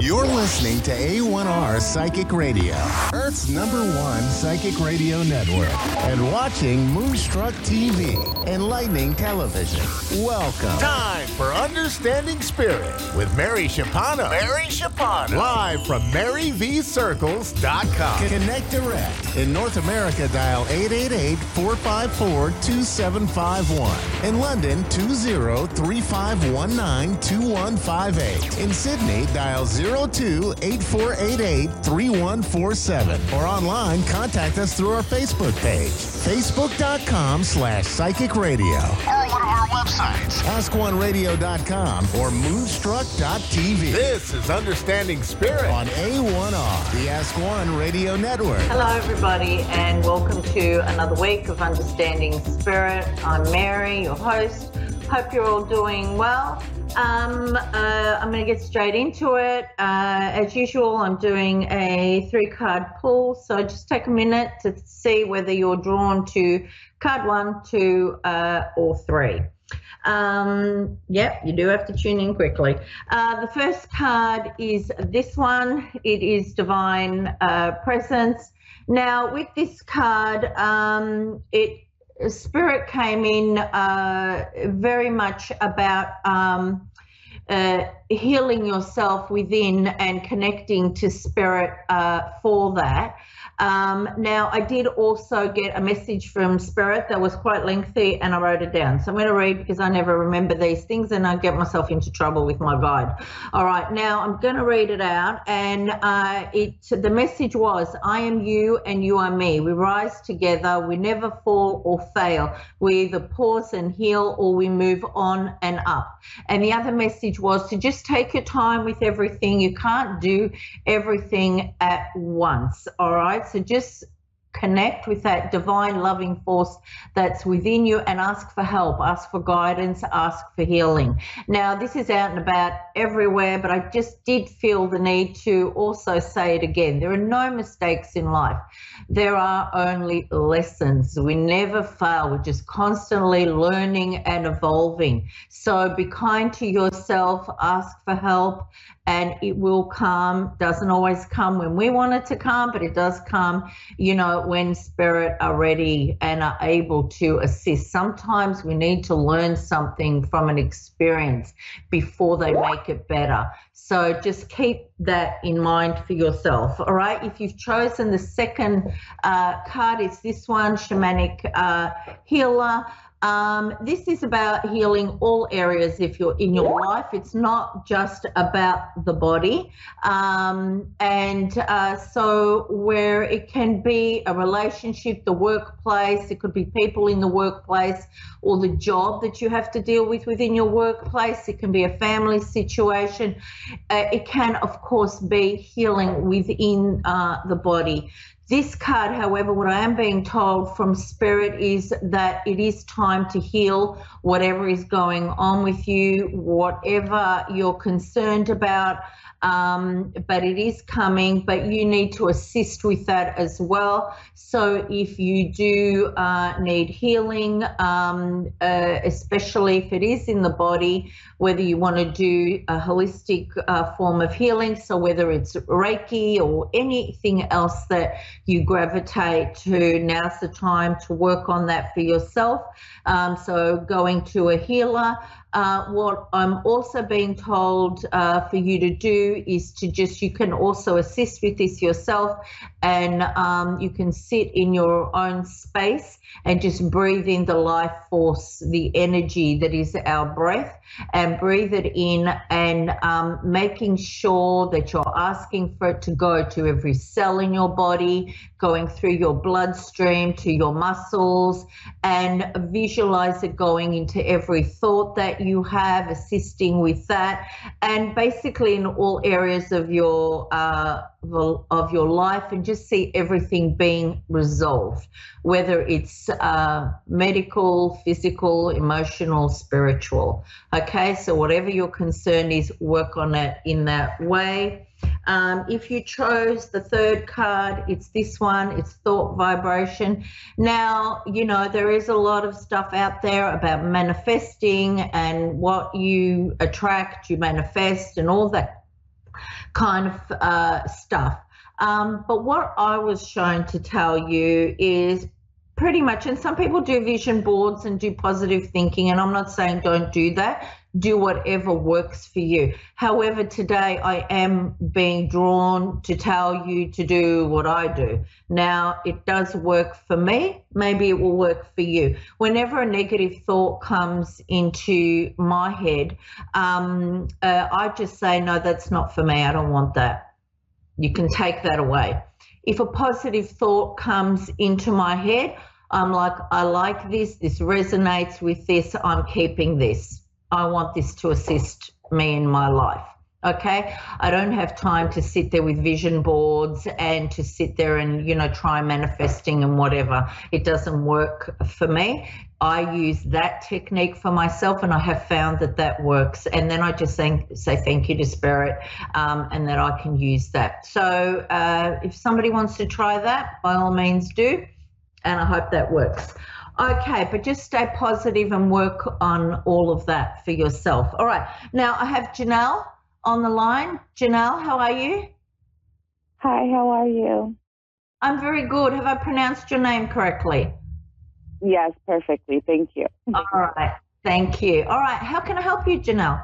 You're listening to A1R Psychic Radio, Earth's #1 psychic radio network, and watching Moonstruck TV, Enlightening Television. Welcome. Time for Understanding Spirit with Mary Shapano. Live from MaryVCircles.com. Connect direct. In North America, dial 888-454-2751. In London, 20-3519-2158. In Sydney, dial 02-8488-3147. Or online, contact us through our Facebook page, facebook.com/psychic radio. Or one of our websites, askoneradio.com or moonstruck.tv. This is Understanding Spirit on A1R, the Ask One Radio Network. Hello, everybody, and welcome to another week of Understanding Spirit. I'm Mary, your host. Hope you're all doing well. I'm going to get straight into it. As usual, I'm doing a 3-card pull, so just take a minute to see whether you're drawn to card 1, 2, or 3. You do have to tune in quickly. The first card is this one. It is Divine Presence. Now, with this card, Spirit came in very much about healing yourself within and connecting to Spirit for that. Now, I did also get a message from Spirit that was quite lengthy, and I wrote it down. So I'm going to read because I never remember these things and I get myself into trouble with my guide. All right, now I'm going to read it out, and the message was, I am you and you are me. We rise together. We never fall or fail. We either pause and heal or we move on and up. And the other message was to just take your time with everything. You can't do everything at once, all right? So just connect with that divine loving force that's within you and ask for help, ask for guidance, ask for healing. Now, this is out and about everywhere, but I just did feel the need to also say it again. There are no mistakes in life. There are only lessons. We never fail. We're just constantly learning and evolving. So be kind to yourself, ask for help, and it will come. Doesn't always come when we want it to come, but it does come, when Spirit are ready and are able to assist. Sometimes we need to learn something from an experience before they make it better. So just keep that in mind for yourself, all right? If you've chosen the second card, it's this one, Shamanic Healer. This is about healing all areas if you're in your life. It's not just about the body. So where it can be a relationship, the workplace, it could be people in the workplace or the job that you have to deal with within your workplace. It can be a family situation. It can, of course, be healing within the body. This card, however, what I am being told from Spirit is that it is time to heal whatever is going on with you, whatever you're concerned about, but it is coming, but you need to assist with that as well. So if you do need healing, especially if it is in the body, whether you want to do a holistic form of healing, so whether it's Reiki or anything else that you gravitate to, now's the time to work on that for yourself. So going to a healer. What I'm also being told for you to do is to you can also assist with this yourself, and you can sit in your own space and just breathe in the life force, the energy that is our breath, and breathe it in, and making sure that you're asking for it to go to every cell in your body, going through your bloodstream to your muscles, and visualize it going into every thought that you have, assisting with that, and basically in all areas of your life, and just see everything being resolved, whether it's medical, physical, emotional, spiritual. Okay, so whatever your concern is, work on it in that way. If you chose the third card, it's this one, it's thought vibration. Now, there is a lot of stuff out there about manifesting and what you attract, you manifest and all that kind of stuff. But what I was shown to tell you is pretty much, and some people do vision boards and do positive thinking, and I'm not saying don't do that. Do whatever works for you. However, today I am being drawn to tell you to do what I do. Now, it does work for me. Maybe it will work for you. Whenever a negative thought comes into my head, I just say, no, that's not for me. I don't want that. You can take that away. If a positive thought comes into my head, I'm like, I like this. This resonates with this. I'm keeping this. I want this to assist me in my life. Okay, I don't have time to sit there with vision boards and to sit there and, you know, try manifesting and whatever. It doesn't work for me. I use that technique for myself, and I have found that that works. And then I just say thank you to Spirit, and that I can use that. So if somebody wants to try that, by all means do, and I hope that works. Okay, but just stay positive and work on all of that for yourself. All right, now I have Janelle on the line. Janelle, how are you? Hi, how are you? I'm very good. Have I pronounced your name correctly? Yes, perfectly. Thank you. All right, thank you. All right, how can I help you, Janelle?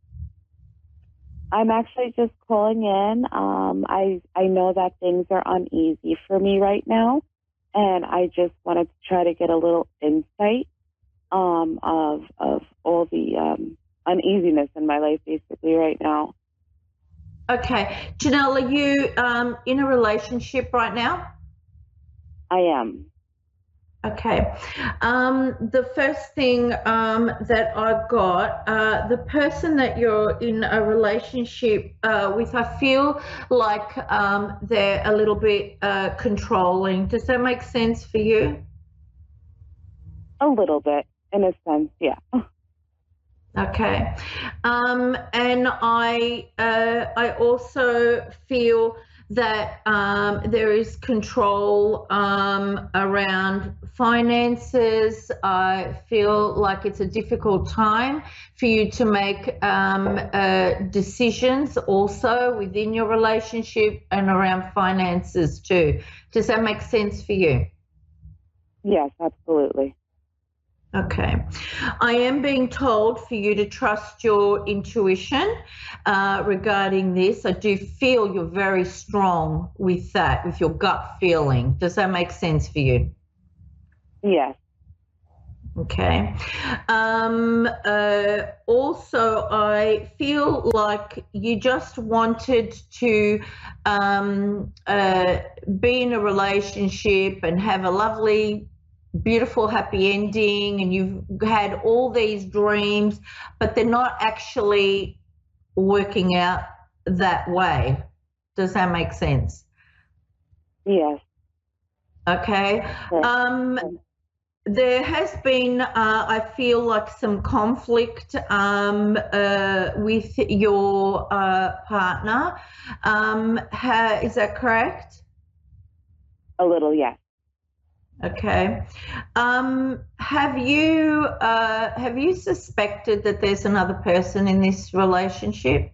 I'm actually just calling in. I know that things are uneasy for me right now, and I just wanted to try to get a little insight of all the uneasiness in my life basically right now. Okay. Janelle, are you in a relationship right now? I am. Okay. The first thing that I got, the person that you're in a relationship with, I feel like they're a little bit controlling. Does that make sense for you? A little bit, in a sense, yeah. Okay. And I also feel that there is control around finances. I feel like it's a difficult time for you to make decisions also within your relationship and around finances too. Does that make sense for you? Yes, absolutely. Okay. I am being told for you to trust your intuition regarding this. I do feel you're very strong with that, with your gut feeling. Does that make sense for you? Yes. Okay. Also, I feel like you just wanted to be in a relationship and have a lovely, beautiful, happy ending, and you've had all these dreams, but they're not actually working out that way. Does that make sense? Yes. Okay. There has been, I feel like, some conflict with your partner. Is that correct? A little, yes. Okay. Have you suspected that there's another person in this relationship?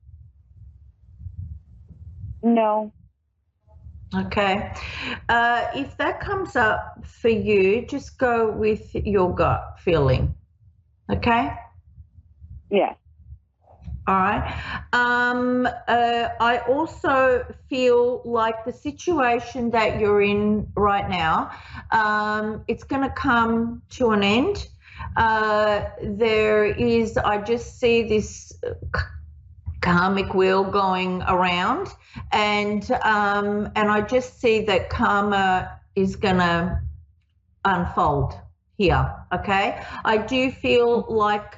No. Okay. If that comes up for you, just go with your gut feeling. Okay? Yes. All right. I also feel like the situation that you're in right now, it's going to come to an end. I just see this karmic wheel going around, and I just see that karma is going to unfold here. Okay, I do feel like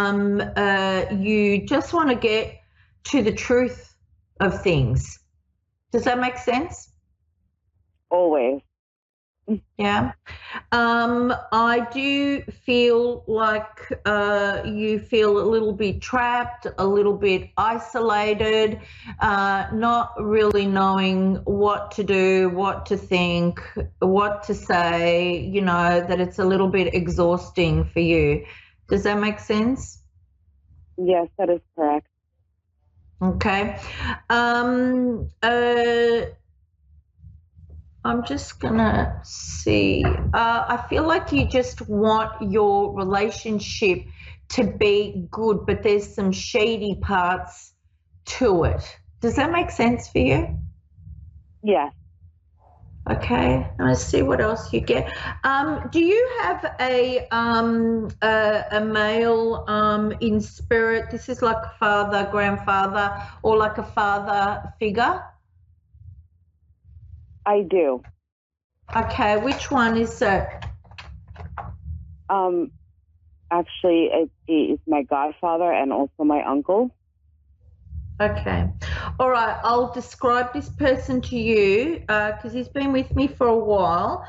you just want to get to the truth of things. Does that make sense? Always. Yeah. I do feel like you feel a little bit trapped, a little bit isolated, not really knowing what to do, what to think, what to say, you know, that it's a little bit exhausting for you. Does that make sense? Yes, that is correct. Okay. I'm just gonna see. I feel like you just want your relationship to be good, but there's some shady parts to it. Does that make sense for you? Yes. Okay, let's see what else you get. Do you have a male in spirit? This is like a father, grandfather, or like a father figure? I do. Okay, which one is it? Actually, it's my godfather and also my uncle. Okay. All right. I'll describe this person to you because he's been with me for a while.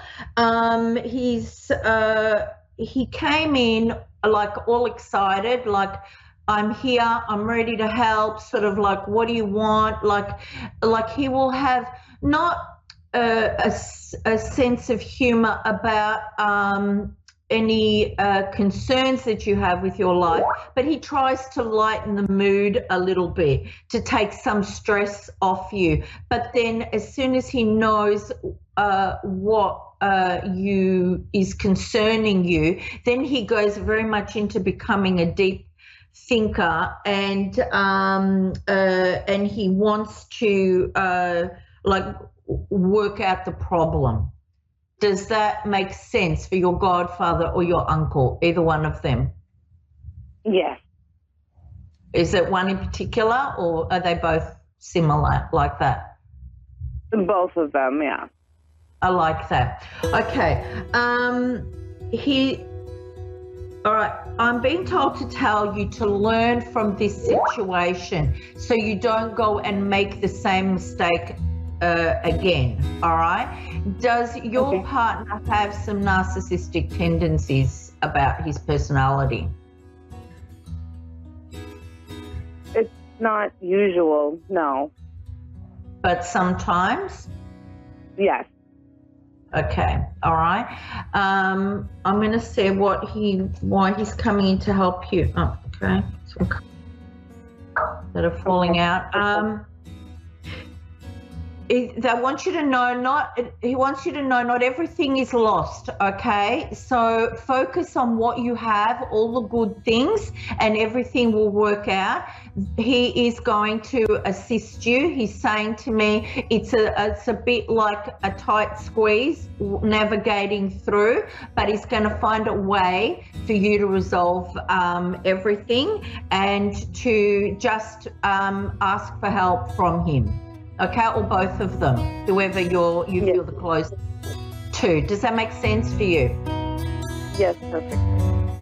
He came in like all excited, like I'm here, I'm ready to help, sort of like, what do you want? Like he will have not a sense of humor about any concerns that you have with your life, but he tries to lighten the mood a little bit to take some stress off you. But then as soon as he knows what is concerning you, then he goes very much into becoming a deep thinker, and he wants to like work out the problem. Does that make sense for your godfather or your uncle, either one of them? Yes. Is it one in particular, or are they both similar like that? Both of them, yeah. I like that. Okay. All right. I'm being told to tell you to learn from this situation so you don't go and make the same mistake again. All right. Does your partner have some narcissistic tendencies about his personality? It's not usual, no. But sometimes? Yes. Okay. All right. I'm going to say why he's coming in to help you. Oh, okay. Some that are falling out. He wants you to know not everything is lost, okay? So focus on what you have, all the good things, and everything will work out. He is going to assist you. He's saying to me it's a bit like a tight squeeze navigating through, but he's going to find a way for you to resolve everything, and to just ask for help from him. Okay, or both of them, whoever you feel the closest to. Does that make sense for you? Yes, perfect.